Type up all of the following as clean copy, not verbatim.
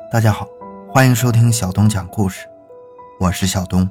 大家好，欢迎收听小东讲故事，我是小东。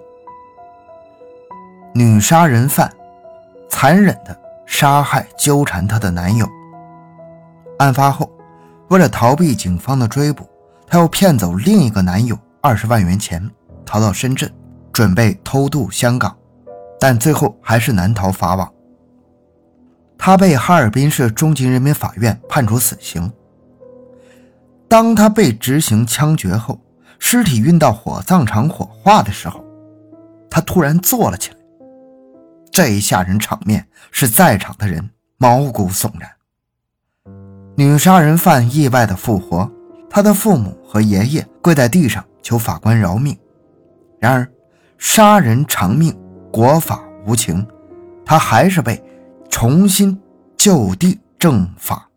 女杀人犯残忍地杀害纠缠她的男友。案发后，为了逃避警方的追捕，她又骗走另一个男友20万元钱，逃到深圳，准备偷渡香港，但最后还是难逃法网。她被哈尔滨市中级人民法院判处死刑。当她被执行枪决后，尸体运到火葬场火化的时候，她突然坐了起来。这一吓人场面是在场的人毛骨悚然。女杀人犯意外的复活，她的父母和爷爷跪在地上求法官饶命。然而杀人偿命，国法无情，她还是被重新就地正法。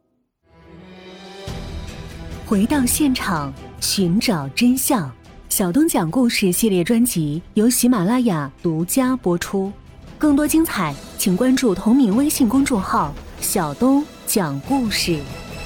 回到现场，寻找真相。小东讲故事系列专辑由喜马拉雅独家播出。更多精彩，请关注同名微信公众号“小东讲故事”。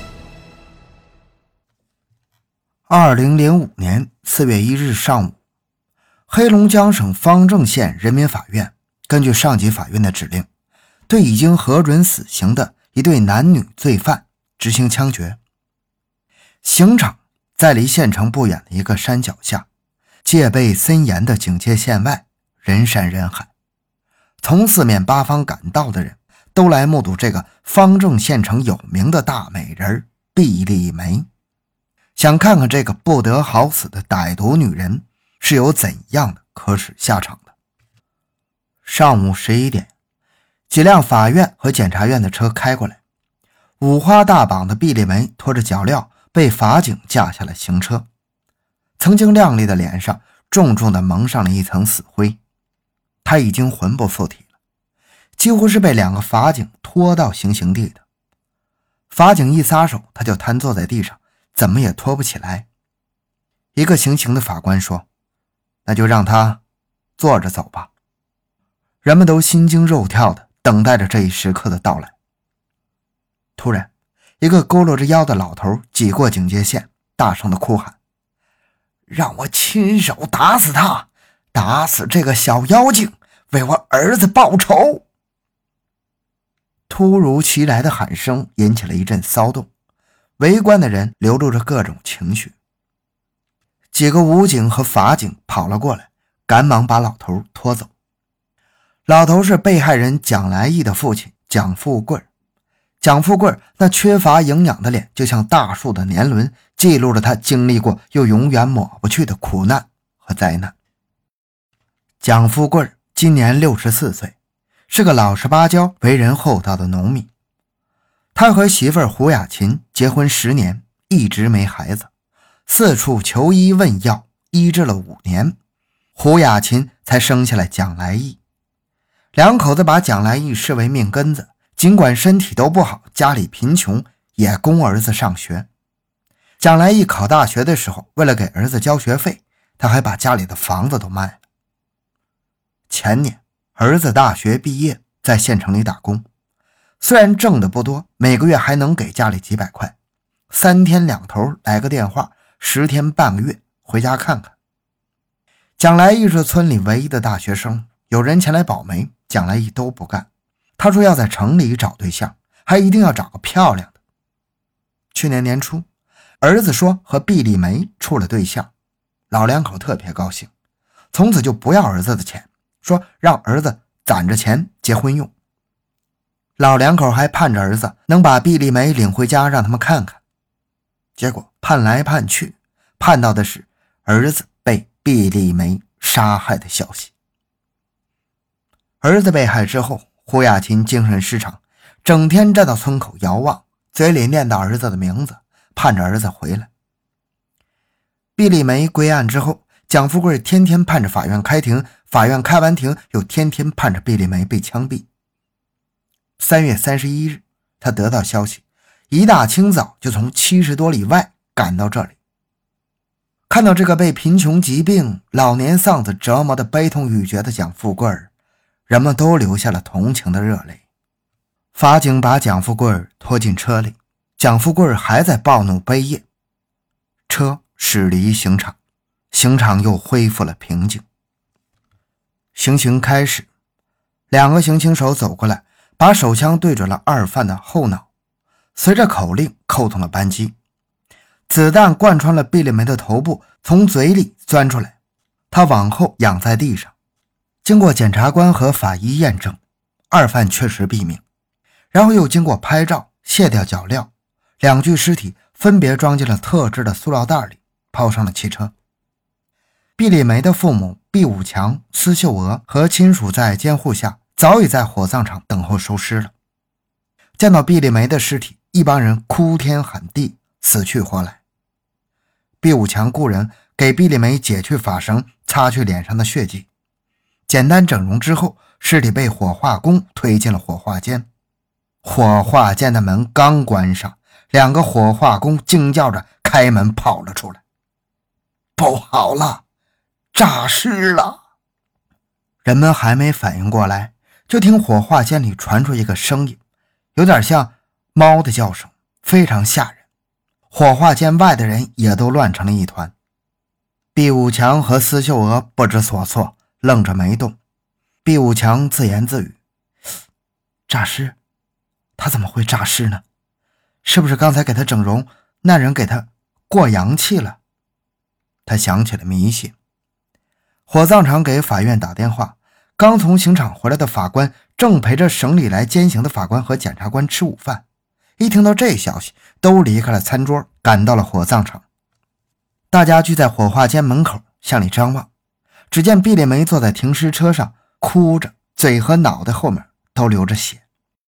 2005年4月1日上午，黑龙江省方正县人民法院根据上级法院的指令，对已经核准死刑的一对男女罪犯执行枪决。刑场在离县城不远的一个山脚下，戒备森严的警戒线外，人山人海。从四面八方赶到的人都来目睹这个方正县城有名的大美人毕丽梅，想看看这个不得好死的歹毒女人是有怎样的可耻下场的。上午11点，几辆法院和检察院的车开过来，五花大绑的毕丽梅拖着脚镣被法警架下了行车，曾经亮丽的脸上重重地蒙上了一层死灰，她已经魂不附体了，几乎是被两个法警拖到行刑地的。法警一撒手，她就瘫坐在地上，怎么也拖不起来。一个行刑的法官说：“那就让她坐着走吧。”人们都心惊肉跳地等待着这一时刻的到来。突然，一个佝偻着腰的老头挤过警戒线，大声地哭喊：“让我亲手打死他，打死这个小妖精，为我儿子报仇！”突如其来的喊声引起了一阵骚动，围观的人流露着各种情绪。几个武警和法警跑了过来，赶忙把老头拖走。老头是被害人蒋来义的父亲蒋富贵。蒋富贵那缺乏营养的脸就像大树的年轮，记录着他经历过又永远抹不去的苦难和灾难。蒋富贵今年64岁，是个老实巴交、为人厚道的农民。他和媳妇儿胡雅琴结婚10年，一直没孩子，四处求医问药，医治了5年，胡雅琴才生下来蒋来义。两口子把蒋来义视为命根子，尽管身体都不好，家里贫穷，也供儿子上学。蒋来义考大学的时候，为了给儿子交学费，他还把家里的房子都卖了。前年儿子大学毕业，在县城里打工，虽然挣的不多，每个月还能给家里几百块，3天2头来个电话，10天半个月回家看看。蒋来义是村里唯一的大学生，有人前来保媒，蒋来义都不干。他说要在城里找对象，还一定要找个漂亮的。去年年初，儿子说和毕丽梅处了对象，老两口特别高兴，从此就不要儿子的钱，说让儿子攒着钱结婚用。老两口还盼着儿子能把毕丽梅领回家让他们看看。结果盼来盼去，盼到的是儿子被毕丽梅杀害的消息。儿子被害之后，胡雅琴精神失常，整天站到村口遥望，嘴里念叨儿子的名字，盼着儿子回来。毕丽梅归案之后，蒋富贵天天盼着法院开庭，法院开完庭又天天盼着毕丽梅被枪毙。3月31日，他得到消息，一大清早就从70多里外赶到这里。看到这个被贫穷疾病、老年丧子折磨的悲痛欲绝的蒋富贵，人们都流下了同情的热泪。法警把蒋富贵拖进车里，蒋富贵还在暴怒悲咽。车驶离刑场，刑场又恢复了平静。行刑开始，两个行刑手走过来，把手枪对准了二犯的后脑，随着口令扣动了扳机，子弹贯穿了毕丽梅的头部，从嘴里钻出来，他往后仰在地上。经过检察官和法医验证，二犯确实毙命，然后又经过拍照卸掉脚镣，两具尸体分别装进了特制的塑料袋里，抛上了汽车。毕丽梅的父母毕武强、司秀娥和亲属在监护下早已在火葬场等候收尸了。见到毕丽梅的尸体，一帮人哭天喊地，死去活来。毕武强雇人给毕丽梅解去发绳，擦去脸上的血迹，简单整容之后，尸体被火化工推进了火化间。火化间的门刚关上，两个火化工惊叫着开门跑了出来。不好了，诈尸了！人们还没反应过来，就听火化间里传出一个声音，有点像猫的叫声，非常吓人。火化间外的人也都乱成了一团。毕武强和司秀娥不知所措，愣着没动。毕武强自言自语：诈尸？他怎么会诈尸呢？是不是刚才给他整容，那人给他过阳气了？他想起了迷信。火葬场给法院打电话，刚从刑场回来的法官正陪着省里来监刑的法官和检察官吃午饭，一听到这消息，都离开了餐桌，赶到了火葬场。大家聚在火化间门口向里张望，只见毕丽梅坐在停尸车上哭着，嘴和脑袋后面都流着血。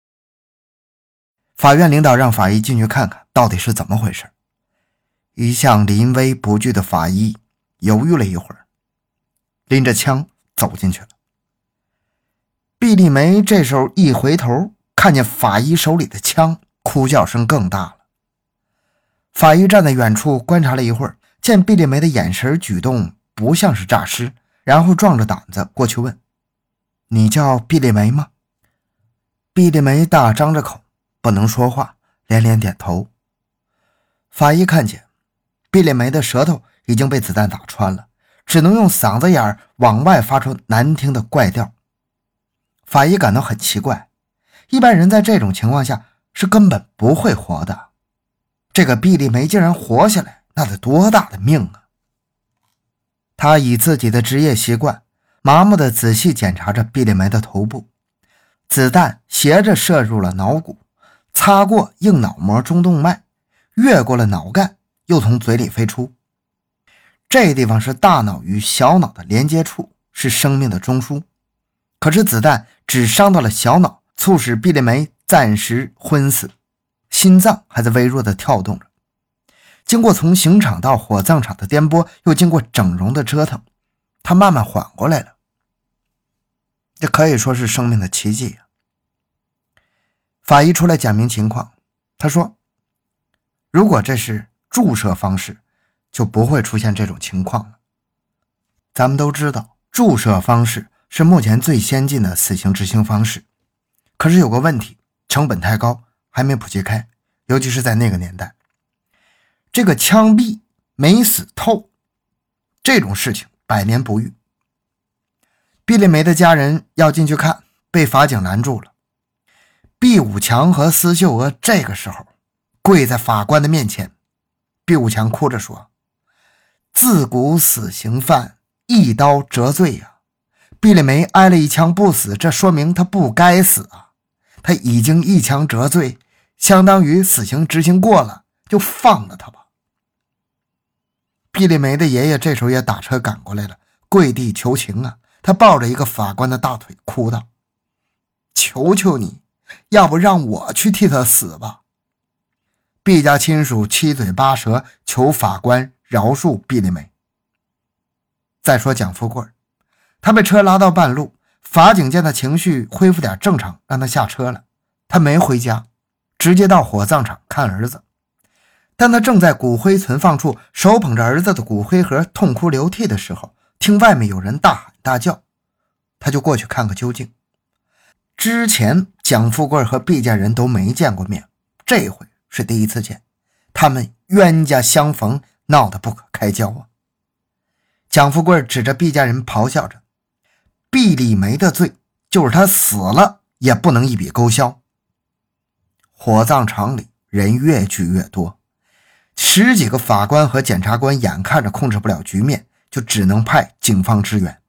法院领导让法医进去看看到底是怎么回事。一向临危不惧的法医犹豫了一会儿，拎着枪走进去了。毕丽梅这时候一回头，看见法医手里的枪，哭叫声更大了。法医站在远处观察了一会儿，见毕丽梅的眼神举动不像是诈尸，然后壮着胆子过去问：你叫毕丽梅吗？毕丽梅大张着口不能说话，连连点头。法医看见毕丽梅的舌头已经被子弹打穿了，只能用嗓子眼往外发出难听的怪调。法医感到很奇怪，一般人在这种情况下是根本不会活的，这个毕丽梅竟然活下来，那得多大的命啊！他以自己的职业习惯，麻木地仔细检查着毕丽梅的头部，子弹斜着射入了脑骨，擦过硬脑膜中动脉，越过了脑干，又从嘴里飞出。这地方是大脑与小脑的连接处，是生命的中枢。可是子弹只伤到了小脑，促使毕丽梅暂时昏死，心脏还在微弱地跳动着。经过从刑场到火葬场的颠簸，又经过整容的折腾，他慢慢缓过来了。这可以说是生命的奇迹啊！法医出来讲明情况，他说：如果这是注射方式，就不会出现这种情况了。咱们都知道，注射方式是目前最先进的死刑执行方式，可是有个问题，成本太高，还没普及开，尤其是在那个年代。这个枪毙没死透，这种事情百年不遇。毕丽梅的家人要进去看，被法警拦住了。毕武强和司秀娥这个时候跪在法官的面前，毕武强哭着说：自古死刑犯一刀折罪啊！毕丽梅挨了一枪不死，这说明他不该死啊！他已经一枪折罪，相当于死刑执行过了，就放了他吧。毕丽梅的爷爷这时候也打车赶过来了，跪地求情啊！他抱着一个法官的大腿哭道：求求你，要不让我去替他死吧。毕家亲属七嘴八舌求法官饶恕毕丽梅。再说蒋富贵，他被车拉到半路，法警见他情绪恢复点正常，让他下车了。他没回家，直接到火葬场看儿子。但他正在骨灰存放处手捧着儿子的骨灰盒痛哭流涕的时候，听外面有人大喊大叫，他就过去看个究竟。之前蒋富贵和毕家人都没见过面，这回是第一次见，他们冤家相逢闹得不可开交啊。蒋富贵指着毕家人咆哮着，毕丽梅的罪就是他死了也不能一笔勾销。火葬场里人越聚越多，10几个法官和检察官眼看着控制不了局面，就只能派警方支援。